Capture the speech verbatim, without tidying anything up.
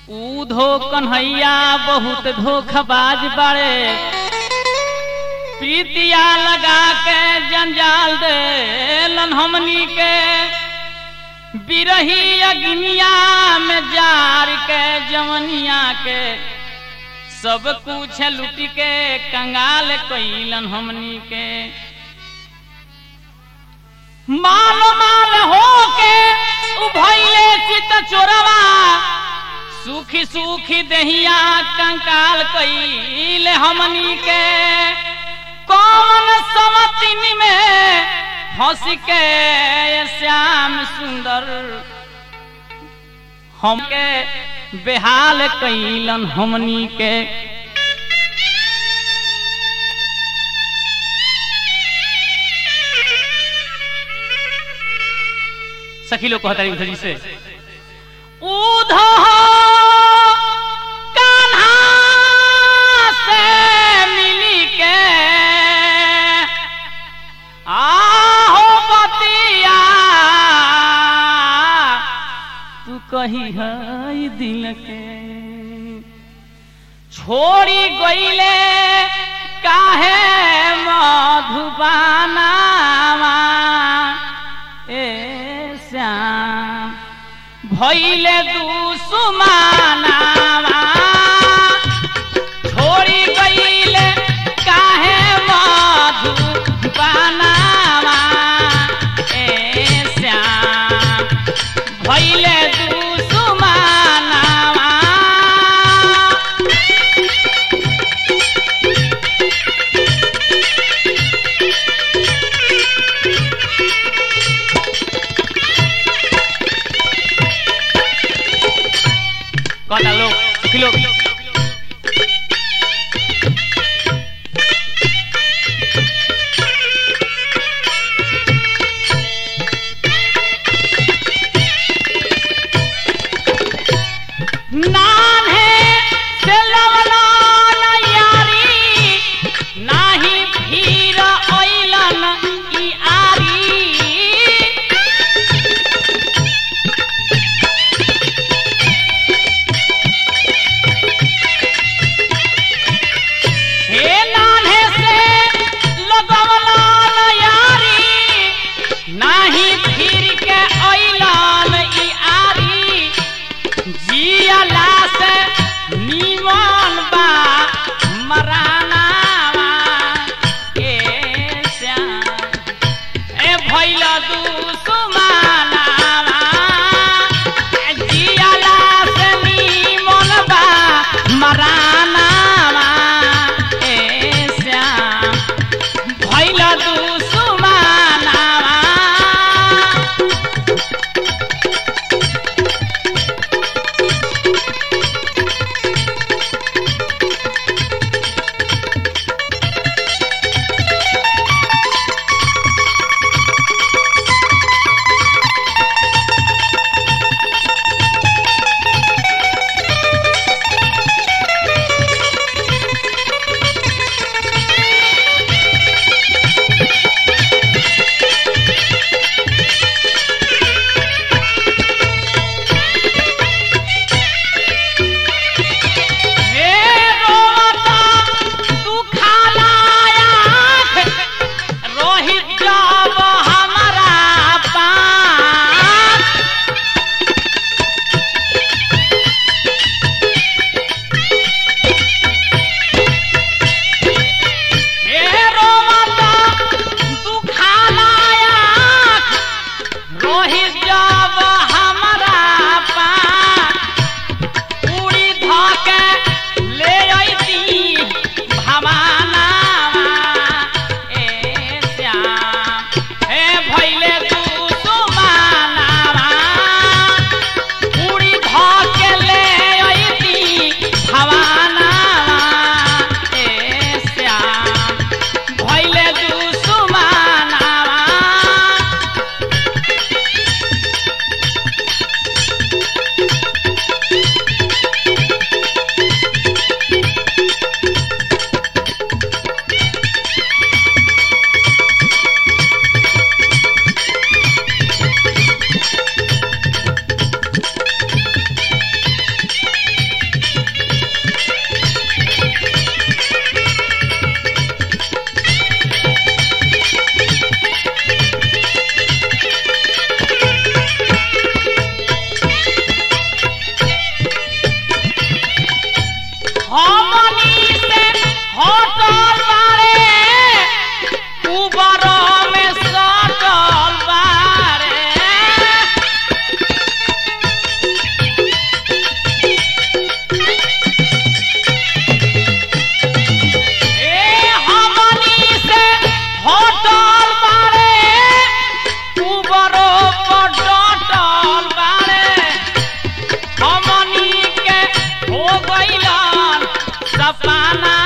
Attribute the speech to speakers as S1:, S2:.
S1: ऊधो कन्हैया बहुत धोखबाज बाड़े, प्रीतिया लगा के जंजाल देलन हमनी के, बिरही अग्निया में जार के जवनिया के, सब कुछ लुट के कंगाल कइलन हमनी के। माल माल हो के उभैले चित चोरवा, सूखी सूखी दहिया कंकाल कइले हमनी के। कौन समतिन में फंस के श्याम सुंदर हमके बेहाल कइलन हमनी के। सखी लोग कहता है जी से, ऊधो कान्हा से मिली के आहो बतिया, तू कही है दिल के। छोड़ी गईले काहे मधुबाना ए श्याम, भइले दुश्मनावा। छोड़ी गईले काहे मधुबानावा ए श्याम, भइले दुश्मनावा। कहता लोग सखी लोग, नान्हे से लवला न यारी, नाही भीर ओइलन ई आरी। हे नान्हे से लगवला न यारी, नाही भीर के ओइलन ई आरी। जियाला से नीमन बा मरानावा ए श्याम, ए भइल दुश्मनावा। जियाला से नीमन बा मरानावा ए श्याम, भइल दुश्मनावा। गइलन सपना